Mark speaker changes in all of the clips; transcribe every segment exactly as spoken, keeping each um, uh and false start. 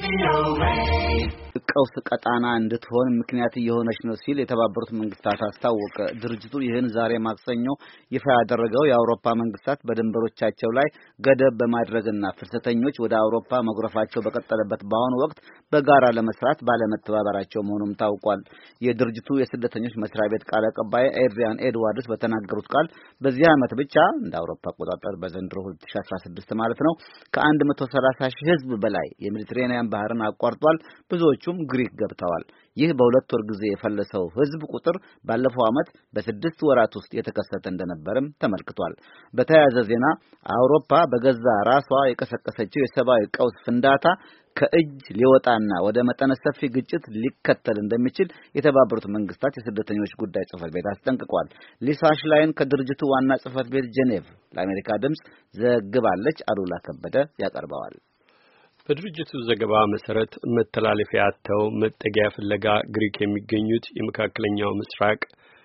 Speaker 1: ቀውስ ቀጣና እንድትሆን ምክንያት እየሆነች ነው ሲል የተባበሩት መንግስታት አስታወቀ። ድርጅቱ ይህን ዛሬ ማክሰኞ ይፋ ያደረገው የአውሮፓ መንግስታት በድንበሮቻቸው ላይ ገደብ በማድረግና ፍልሰተኞች ወደ አውሮፓ መጉረፋቸው በቀጠለበት በአሁኑ ወቅት በጋራ ለመስራት ባለመተባበራቸው መሆኑም ታውቋል። የድርጅቱ የስደተኞች መስሪያ ቤት ቃል አቀባይ ኤድሪያን ኤድዋርድስ በተናገሩት ቃል በዚህ ዓመት ብቻ እንደ አውሮፓ አቆጣጠር በዘንድሮ ሁለት ሺህ አስራ ስድስት ማለት ነው ከአንድ መቶ ሰላሳ ሺህ ህዝብ በላይ የሜዲትሬኒያን ባህርን አቋርጧል። ብዙዎቹም ግሪክ ገብተዋል። ይህ በሁለት ወር ጊዜ የፈለሰው ህዝብ ቁጥር ባለፈው ዓመት በስድስት ወራት ውስጥ የተከሰተ እንደነበርም ተመልክቷል። በተያያዘ ዜና አውሮፓ በገዛ ራሷ የቀሰቀሰችው የሰብአዊ ቀውስ ፍንዳታ ከእጅ ሊወጣና ወደ መጠነ ሰፊ ግጭት ሊከተል እንደሚችል የተባበሩት መንግስታት የስደተኞች ጉዳይ ጽህፈት ቤት አስጠንቅቋል። ሊሳ ሽላይን ከድርጅቱ ዋና ጽህፈት ቤት ጄኔቭ ለአሜሪካ ድምጽ ዘግባለች። አሉላ ከበደ ያቀርበዋል።
Speaker 2: በድርጅቱ ዘገባ መሰረት መተላለፊያ አጥተው መጠጊያ ፍለጋ ግሪክ የሚገኙት የመካከለኛው ምስራቅ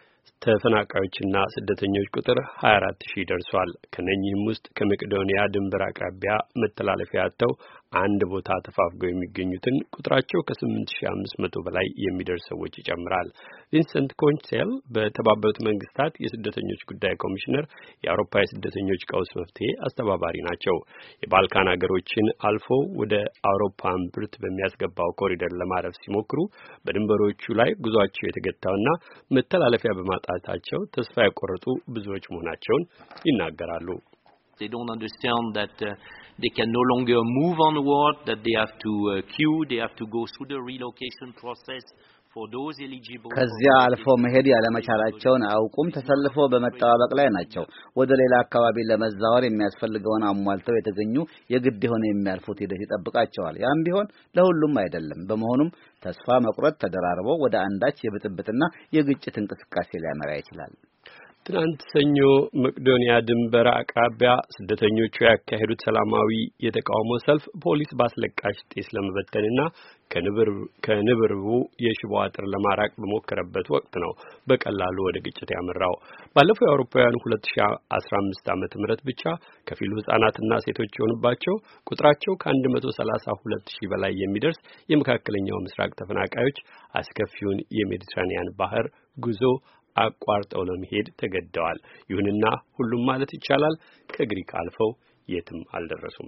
Speaker 2: ተፈናቃዮችና ስደተኞች ቁጥር ሀያ አራት ሺህ ደርሷል። ከነኚህም ውስጥ ከመቄዶንያ ድንበር አቅራቢያ መተላለፊያ አጥተው አንድ ቦታ ተፋፍገው የሚገኙትን ቁጥራቸው ከስምንት ሺህ አምስት መቶ በላይ የሚደርስ ሰዎች ይጨምራል። ቪንሰንት ኮንሴል በተባበሩት መንግስታት የስደተኞች ጉዳይ ኮሚሽነር የአውሮፓ የስደተኞች ቀውስ መፍትሄ አስተባባሪ ናቸው። የባልካን ሀገሮችን አልፎ ወደ አውሮፓ እምብርት በሚያስገባው ኮሪደር ለማረፍ ሲሞክሩ በድንበሮቹ ላይ ጉዟቸው የተገታውና መተላለፊያ በማጣታቸው ተስፋ ያቆረጡ ብዙዎች መሆናቸውን ይናገራሉ።
Speaker 3: They don't understand that uh, they can no longer move onward, that they have to uh, queue, they have to go through the relocation process for those eligible.
Speaker 1: ከዚያ አልፎ መሄድ ያለመቻላቸውን አውቁም ተሰልፎ በመጠባበቅ ላይ ናቸው። ወደ ሌላ አካባቢ ለመዛወር የሚያስፈልገውን አሟልተው የተገኙ የግድ ሆነ የሚያልፉት ሂደት ይጠብቃቸዋል። ያም ቢሆን ለሁሉም አይደለም። በመሆኑም ተስፋ መቁረጥ ተደራርቦ ወደ አንዳች የብጥብጥና የግጭት እንቅስቃሴ ሊያመራ ይችላል።
Speaker 2: ትናንት ሰኞ መቄዶንያ ድንበር አቅራቢያ ስደተኞቹ ያካሄዱት ሰላማዊ የተቃውሞ ሰልፍ ፖሊስ ባስለቃሽ ጤስ ለመበተንና ከንብርቡ የሽቦ አጥር ለማራቅ በሞከረበት ወቅት ነው በቀላሉ ወደ ግጭት ያመራው። ባለፈው የአውሮፓውያን ሁለት ሺህ አስራ አምስት ዓመተ ምህረት ብቻ ከፊሉ ህጻናትና ሴቶች የሆኑባቸው ቁጥራቸው ከአንድ መቶ ሰላሳ ሁለት ሺህ በላይ የሚደርስ የመካከለኛው ምስራቅ ተፈናቃዮች አስከፊውን የሜዲትራኒያን ባህር ጉዞ አቋርጠው ለመሄድ ተገደዋል። ይሁንና ሁሉም ማለት ይቻላል ከግሪክ አልፈው የትም አልደረሱም።